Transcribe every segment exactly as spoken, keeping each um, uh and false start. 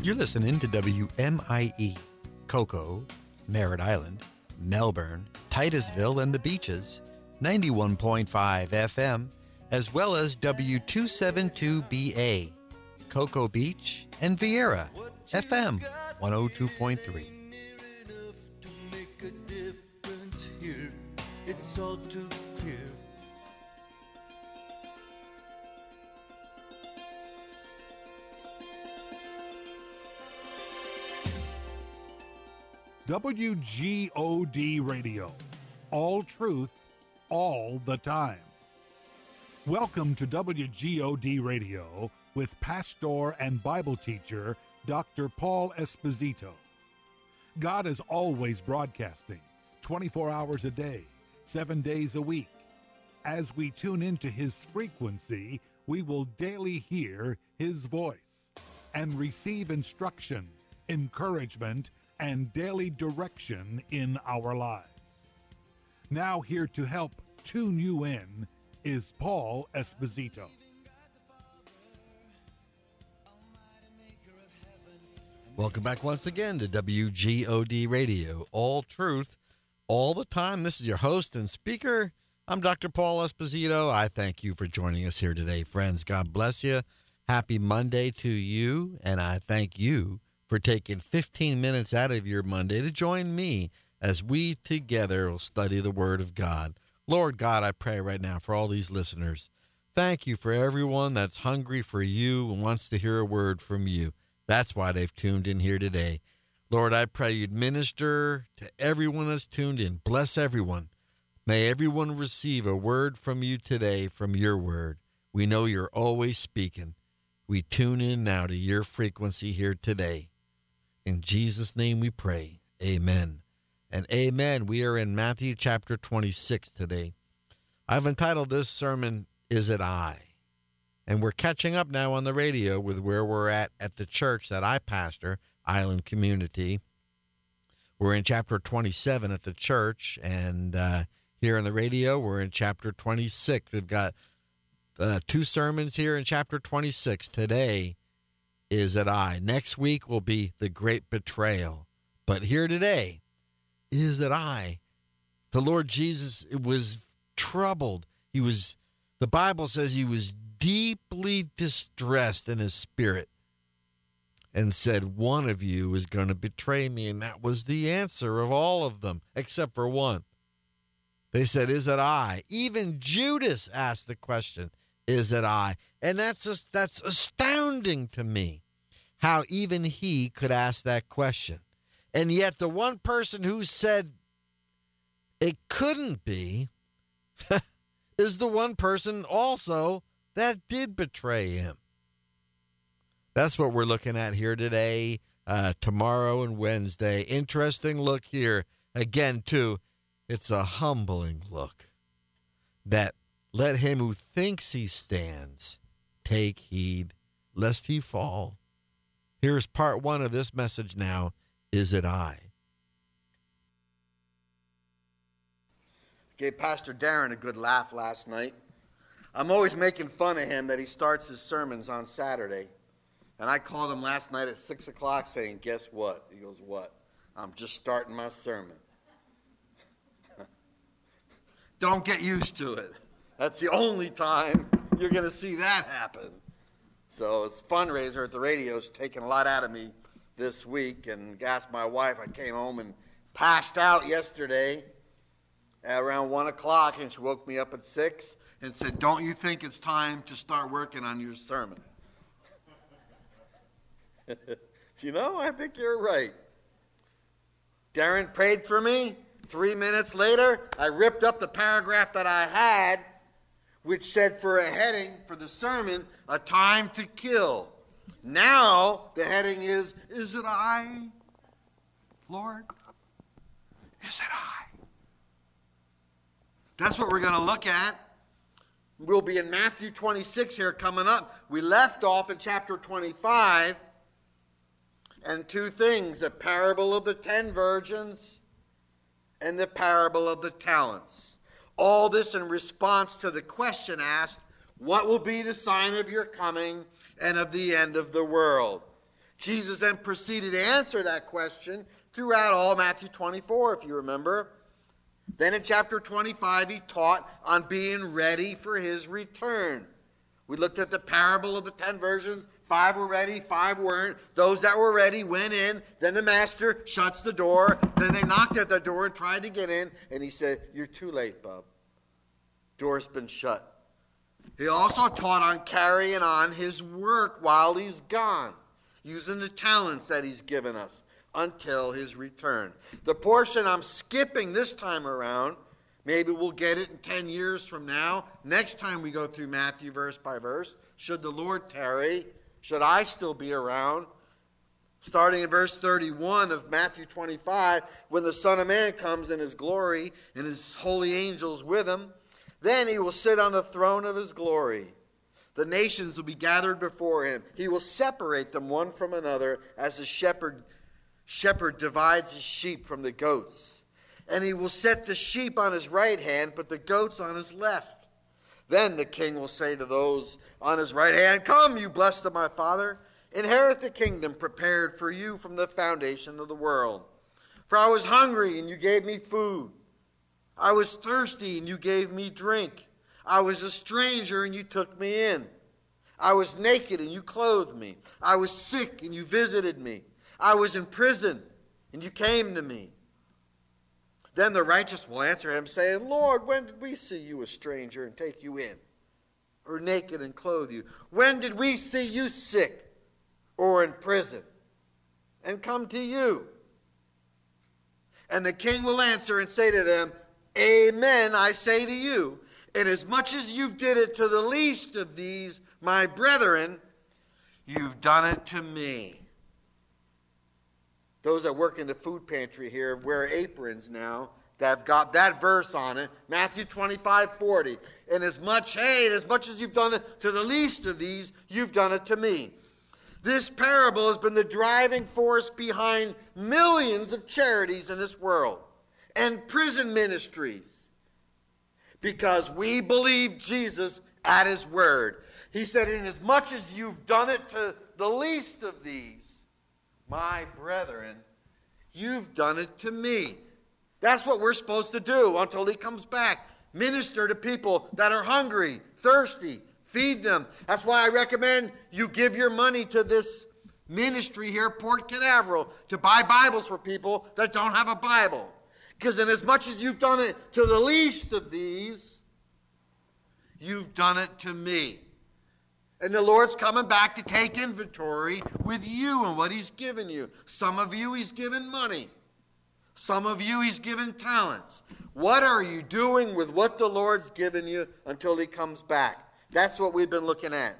You're listening to W M I E, Cocoa, Merritt Island, Melbourne, Titusville, and the Beaches, ninety-one point five F M, as well as W two seventy-two B A, Cocoa Beach, and Vieira, F M one oh two point three. It's all too clear. W G O D Radio. All truth, all the time. Welcome to W G O D Radio with pastor and Bible teacher Doctor Paul Esposito. God is always broadcasting, twenty-four hours a day, seven days a week. As we tune into his frequency, we will daily hear his voice and receive instruction, encouragement, and daily direction in our lives. Now here to help tune you in is Paul Esposito. Welcome back once again to W G O D Radio, all truth, all the time. This is your host and speaker. I'm Doctor Paul Esposito. I thank you for joining us here today, friends. God bless you. Happy Monday to you, and I thank you for taking fifteen minutes out of your Monday to join me as we together will study the Word of God. Lord God, I pray right now for all these listeners. Thank you for everyone that's hungry for you and wants to hear a word from you. That's why they've tuned in here today. Lord, I pray you'd minister to everyone that's tuned in. Bless everyone. May everyone receive a word from you today, from your word. We know you're always speaking. We tune in now to your frequency here today. In Jesus' name we pray. Amen. And amen. We are in Matthew chapter twenty-six today. I've entitled this sermon, Is It I? And we're catching up now on the radio with where we're at at the church that I pastor, Island Community. We're in chapter twenty-seven at the church, and uh, here on the radio, we're in chapter twenty-six. We've got uh, two sermons here in chapter twenty-six. Today, Is It I? Next week will be the great betrayal. But here today, Is It I? The Lord Jesus was troubled. He was, the Bible says he was deeply distressed in his spirit and said, one of you is going to betray me. And that was the answer of all of them, except for one. They said, is it I? Even Judas asked the question, is it I? And that's just, that's astounding to me, how even he could ask that question. And yet the one person who said it couldn't be is the one person also that did betray him. That's what we're looking at here today, uh, tomorrow and Wednesday. Interesting look here. Again, too, it's a humbling look that let him who thinks he stands take heed lest he fall. Here's part one of this message now. Is it I? Gave Pastor Darren a good laugh last night. I'm always making fun of him that he starts his sermons on Saturday. And I called him last night at six o'clock saying, guess what? He goes, what? I'm just starting my sermon. Don't get used to it. That's the only time you're going to see that happen. So it's fundraiser at the radio is taking a lot out of me this week. And asked my wife, I came home and passed out yesterday at around one o'clock, and she woke me up at six and said, don't you think it's time to start working on your sermon? You know, I think you're right. Darren prayed for me. Three minutes later, I ripped up the paragraph that I had, which said for a heading for the sermon, a time to kill. Now, the heading is, is it I, Lord? Is it I? That's what we're going to look at. We'll be in Matthew twenty-six here coming up. We left off in chapter twenty-five. And two things, the parable of the ten virgins and the parable of the talents. All this in response to the question asked, what will be the sign of your coming and of the end of the world? Jesus then proceeded to answer that question throughout all Matthew twenty-four, if you remember. Then in chapter twenty-five, he taught on being ready for his return. We looked at the parable of the ten virgins. Five were ready, five weren't. Those that were ready went in. Then the master shuts the door. Then they knocked at the door and tried to get in. And he said, "You're too late, bub. Door's been shut." He also taught on carrying on his work while he's gone, using the talents that he's given us until his return. The portion I'm skipping this time around, maybe we'll get it in ten years from now, next time we go through Matthew verse by verse, should the Lord tarry, should I still be around. Starting in verse thirty-one of Matthew twenty-five, when the Son of Man comes in his glory and his holy angels with him, then he will sit on the throne of his glory. The nations will be gathered before him. He will separate them one from another as a shepherd, shepherd divides his sheep from the goats. And he will set the sheep on his right hand, but the goats on his left. Then the king will say to those on his right hand, "Come, you blessed of my Father, inherit the kingdom prepared for you from the foundation of the world. For I was hungry, and you gave me food. I was thirsty, and you gave me drink. I was a stranger, and you took me in. I was naked, and you clothed me. I was sick, and you visited me. I was in prison, and you came to me." Then the righteous will answer him, saying, "Lord, when did we see you a stranger and take you in? Or naked and clothe you? When did we see you sick or in prison and come to you?" And the king will answer and say to them, "Amen, I say to you, inasmuch as you did it to the least of these, my brethren, you've done it to me." Those that work in the food pantry here wear aprons now that have got that verse on it. Matthew twenty-five forty. And as much, hey, as much as you've done it to the least of these, you've done it to me. This parable has been the driving force behind millions of charities in this world and prison ministries, because we believe Jesus at his word. He said, "Inasmuch as you've done it to the least of these, my brethren, you've done it to me." That's what we're supposed to do until he comes back. Minister to people that are hungry, thirsty, feed them. That's why I recommend you give your money to this ministry here, Port Canaveral, to buy Bibles for people that don't have a Bible. Because inasmuch as you've done it to the least of these, you've done it to me. And the Lord's coming back to take inventory with you and what he's given you. Some of you he's given money. Some of you he's given talents. What are you doing with what the Lord's given you until he comes back? That's what we've been looking at.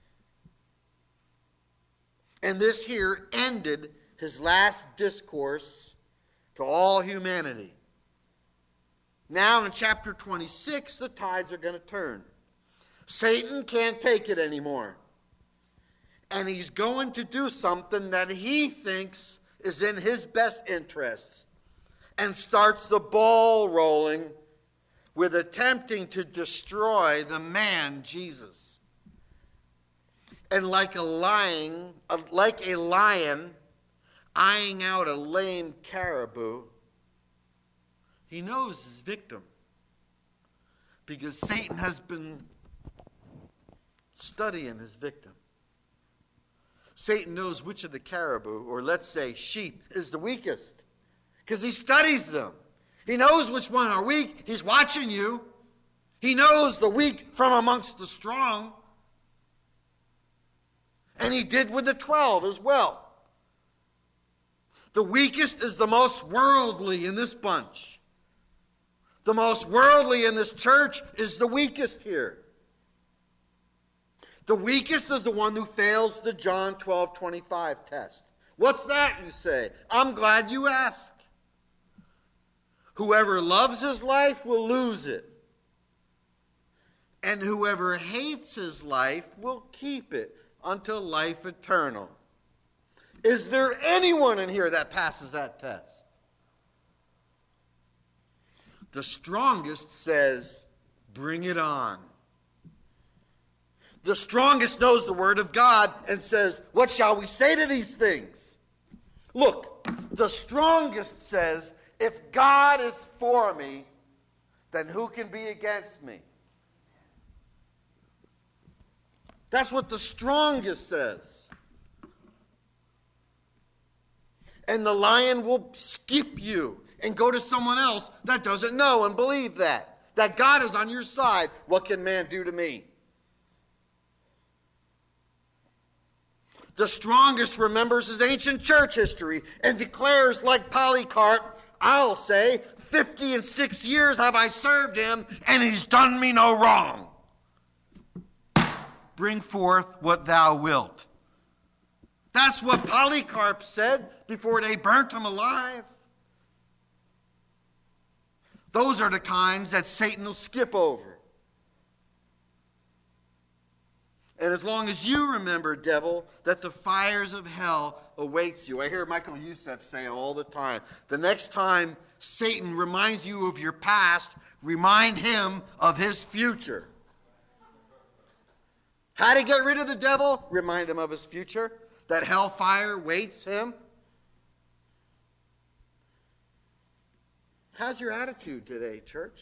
And this here ended his last discourse to all humanity. Now in chapter twenty-six, the tides are going to turn. Satan can't take it anymore. And he's going to do something that he thinks is in his best interests, and starts the ball rolling with attempting to destroy the man Jesus. And like a lion, like a lion eyeing out a lame caribou, he knows his victim, because Satan has been studying his victim. Satan knows which of the caribou, or let's say sheep, is the weakest, because he studies them. He knows which one are weak. He's watching you. He knows the weak from amongst the strong. And he did with the twelve as well. The weakest is the most worldly in this bunch. The most worldly in this church is the weakest here. The weakest is the one who fails the John twelve twenty-five test. What's that, you say? I'm glad you asked. Whoever loves his life will lose it. And whoever hates his life will keep it until life eternal. Is there anyone in here that passes that test? The strongest says, bring it on. The strongest knows the word of God and says, what shall we say to these things? Look, the strongest says, if God is for me, then who can be against me? That's what the strongest says. And the lion will skip you and go to someone else that doesn't know and believe that. That God is on your side. What can man do to me? The strongest remembers his ancient church history and declares like Polycarp, I'll say, fifty and six years have I served him, and he's done me no wrong. Bring forth what thou wilt. That's what Polycarp said before they burnt him alive. Those are the kinds that Satan will skip over. And as long as you remember, devil, that the fires of hell awaits you. I hear Michael Youssef say all the time, the next time Satan reminds you of your past, remind him of his future. How to get rid of the devil? Remind him of his future. That hellfire waits him. How's your attitude today, church?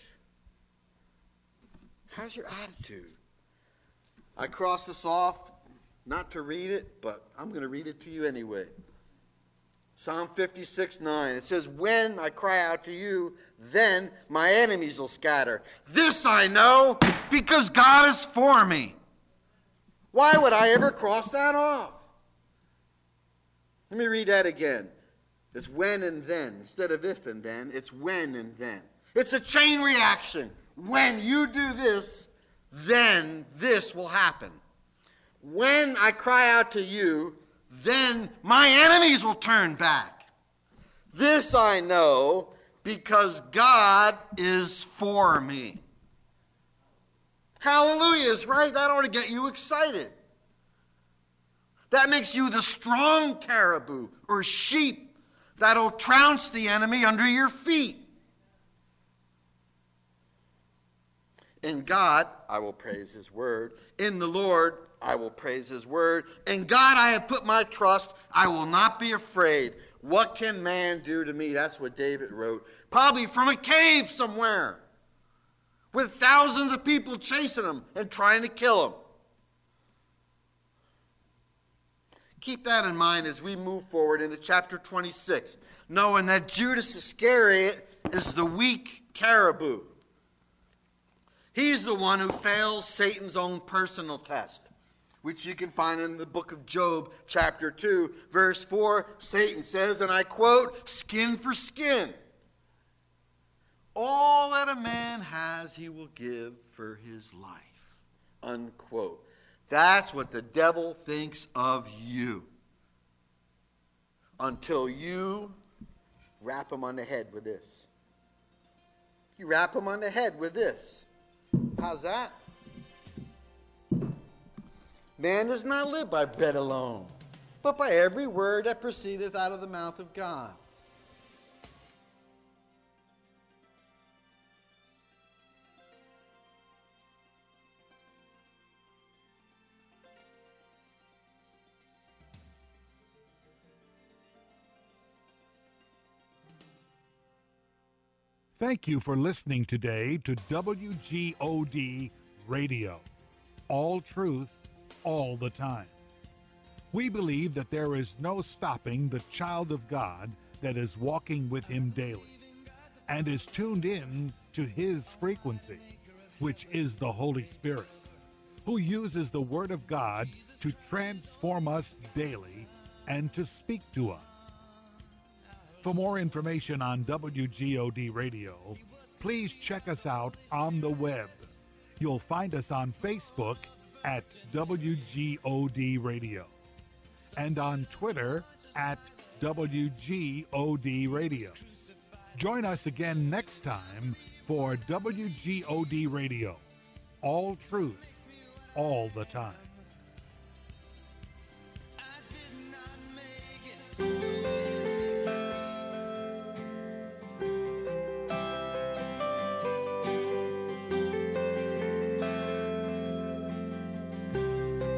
How's your attitude? I crossed this off, not to read it, but I'm going to read it to you anyway. Psalm fifty-six nine. It says, when I cry out to you, then my enemies will scatter. This I know, because God is for me. Why would I ever cross that off? Let me read that again. It's when and then. Instead of if and then, it's when and then. It's a chain reaction. When you do this, then this will happen. When I cry out to you, then my enemies will turn back. This I know because God is for me. Hallelujah, right? That ought to get you excited. That makes you the strong caribou or sheep that'll trounce the enemy under your feet. In God, I will praise his word. In the Lord, I will praise his word. In God, I have put my trust. I will not be afraid. What can man do to me? That's what David wrote. Probably from a cave somewhere, with thousands of people chasing him and trying to kill him. Keep that in mind as we move forward into chapter twenty-six, knowing that Judas Iscariot is the weak caribou. He's the one who fails Satan's own personal test, which you can find in the book of Job, chapter two, verse four. Satan says, and I quote, skin for skin. All that a man has, he will give for his life. Unquote. That's what the devil thinks of you. Until you wrap him on the head with this. You wrap him on the head with this. How's that? Man does not live by bread alone, but by every word that proceedeth out of the mouth of God. Thank you for listening today to W G O D Radio. All truth, all the time. We believe that there is no stopping the child of God that is walking with him daily and is tuned in to his frequency, which is the Holy Spirit, who uses the Word of God to transform us daily and to speak to us. For more information on W G O D Radio, please check us out on the web. You'll find us on Facebook at W G O D Radio and on Twitter at W G O D Radio. Join us again next time for W G O D Radio. All truth, all the time.